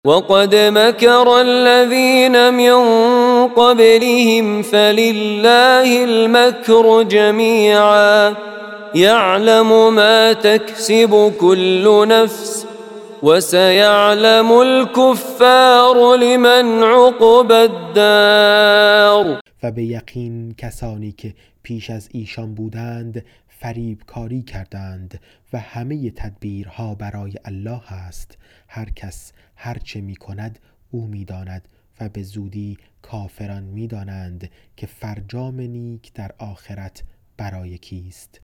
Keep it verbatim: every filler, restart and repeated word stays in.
وقد مكر الذين من قبلهم فلله المكر جميعا يعلم ما تكسب كل نفس وسيعلم الكفار لمن عقبی الدار. و به یقین کسانی که پیش از ایشان بودند فریب کاری کردند و همه تدبیرها برای الله است. هر کس هر چه می کند او می داند و به زودی کافران می دانند که فرجام نیک در آخرت برای کیست.